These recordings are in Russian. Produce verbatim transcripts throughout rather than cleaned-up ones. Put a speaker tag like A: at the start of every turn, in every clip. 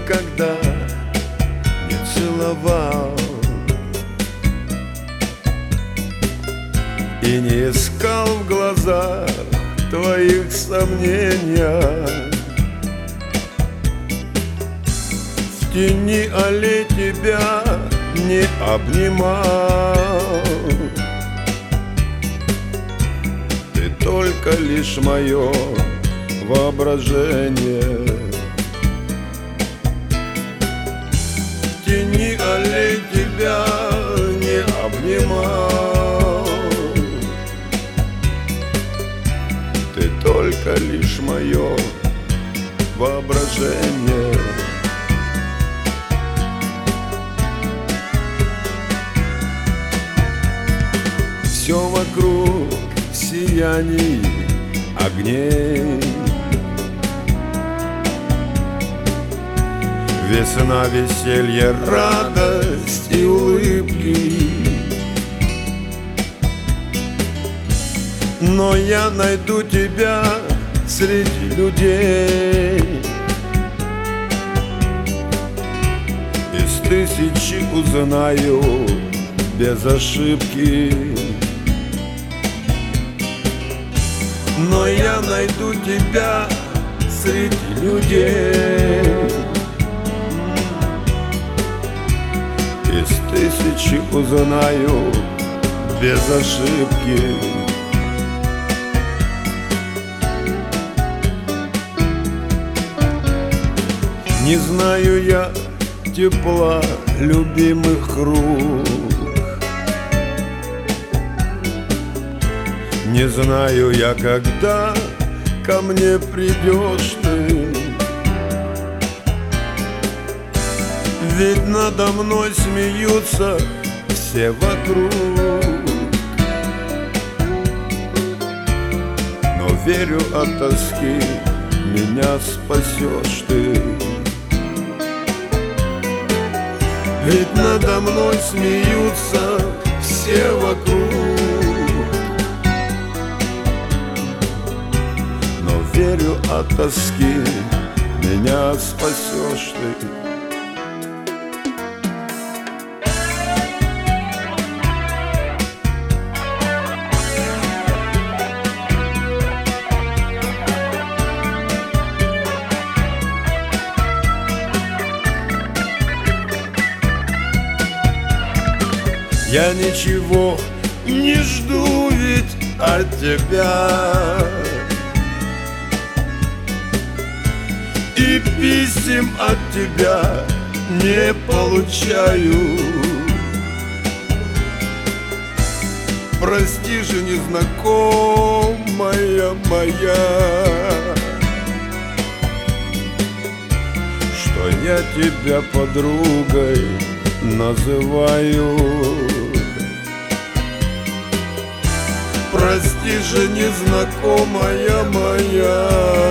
A: никогда не целовал и не искал в глазах твоих сомнения. В тени аллей тебя не обнимал, ты только лишь мое воображение. В тени аллей тебя не обнимал, ты только лишь мое воображение. Все вокруг сияний огней, весна, веселье, радость и улыбки. Но я найду тебя среди людей, из тысячи узнаю без ошибки. Но я найду тебя среди людей, из тысячи узнаю без ошибки. Не знаю я тепла любимых рук, не знаю я, когда ко мне придешь ты. Ведь надо мной смеются все вокруг, но верю от тоски меня спасешь ты. Ведь надо мной смеются все вокруг, но верю от тоски меня спасешь ты. Я ничего не жду ведь от тебя, и писем от тебя не получаю. Прости же, незнакомая моя, что я тебя подругой называю. Прости же, незнакомая моя,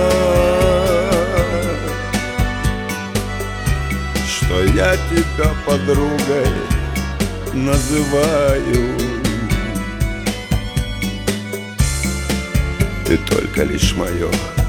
A: что я тебя подругой называю. Ты только лишь мое